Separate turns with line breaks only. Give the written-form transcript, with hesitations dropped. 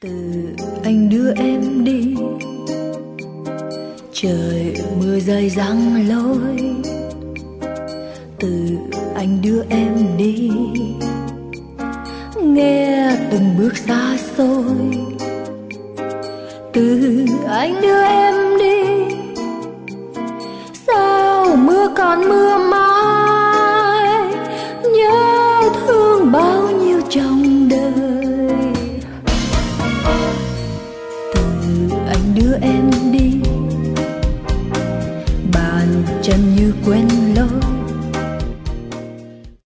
Từ anh đưa em đi, trời mưa rơi giăng lối. Từ anh đưa em đi, nghe từng bước xa xôi. Từ anh đưa em đi, sao mưa còn mưa mãi, nhớ thương bao nhiêu chồng